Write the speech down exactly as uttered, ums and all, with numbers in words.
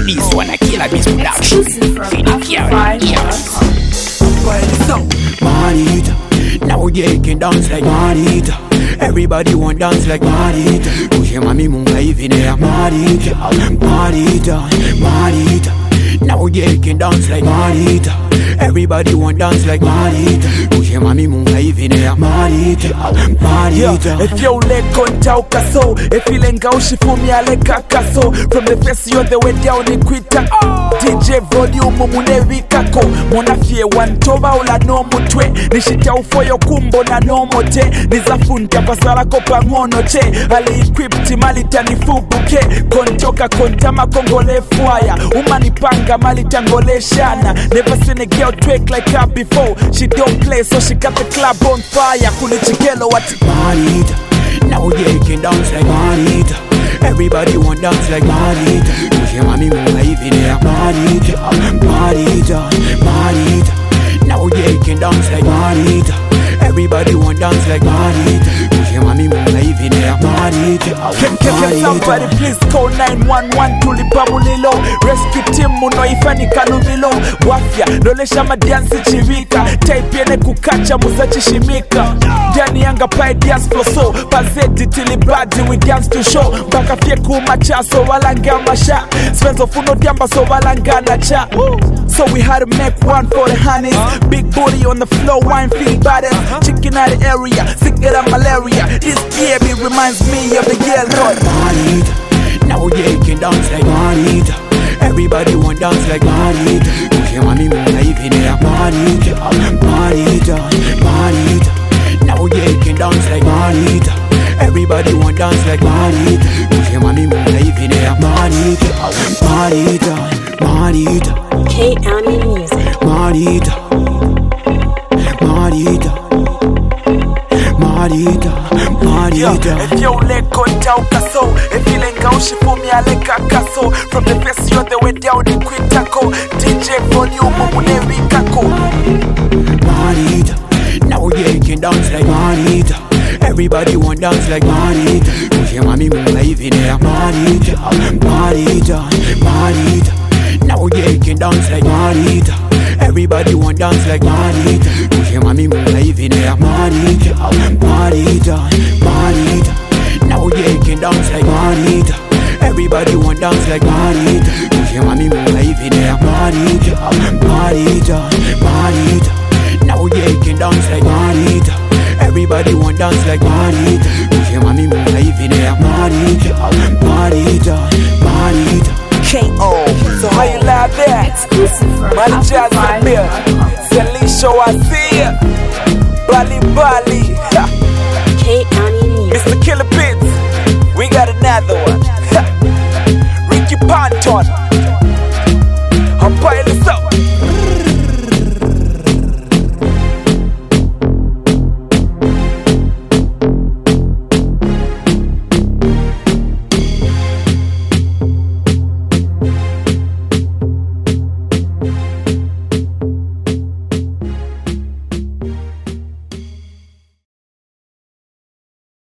this one a Killer Beats production. Manita, now you can dance like Manita. Everybody want dance like Manita. Kushe mami munga hivi ne Manita, Manita, Manita. Now you can dance like Manita. Everybody want dance like Manita. Kushe mami munga hivi ne Manita, Manita. If you leg on tauka so, if you lenga ushifumi aleka kaso. From the face you're the way down in quita. D J volume mune wikako. Mona fie wantoba ula no mutwe. Nishita ufoyo kumbo na no mote. Nizafunta pasala kopa ngono che. Ali equipped malita nifubuke. Kontoka kontama kongole fire. Umani panga malita ngole shana. Never seen a girl twerk like her before. She don't play so she got the club on fire. Kule chikelo wati Manita, now you can dance like Manita. Everybody want dance like Manita. Kushe mami munga hivi ne Manita, Manita, Manita. Now you can dance like Manita. Everybody want dance like Manita. Kushe mami munga hivi ne Manita, Can, can, can somebody please call nine one one tulipamulilo. Rescue team muno ifani kanubilo. Wafya, dolesha madiansi chivika. Type yene kukacha musachi shimika. Dani yanga pai dance flow so. Pazeti tilibadi we dance to show. Baka fie kumacha so walanga masha. Svenzo funo diamba so walanga na cha. So we had to make one for the honeys. Big booty on the floor, wine feel bodies. Chicken out the area, sick of malaria. This baby reminds me of the girl called Manita. Now you can dance like Manita. Everybody want dance like Manita. Kushe mami munga hivi ne Manita, Manita, Manita. Now you can dance like Manita. Everybody want dance like Manita. Kushe mami munga hivi ne Manita, Manita, Manita. K Ami Music. Manita, Manita, Manita, Manita. If you leg on tauka so, if you lenga ushifumi aleka kaso. From the face you're the way down in quitako. D J volume mune wikako. Manita, now you can dance like Manita. Everybody want dance like Manita. Kushe mami munga hivi ne Manita, Manita, Manita. Now you can dance like Manita. Everybody want dance like Manita. Kushe mami munga hivi ne Manita, Manita, Manita. Now you can dance like Manita. Everybody want dance like Manita. Kushe mami munga hivi ne Manita, Manita, Manita. Now you can dance like Manita. Everybody want dance like Manita. Kushe mami munga hivi ne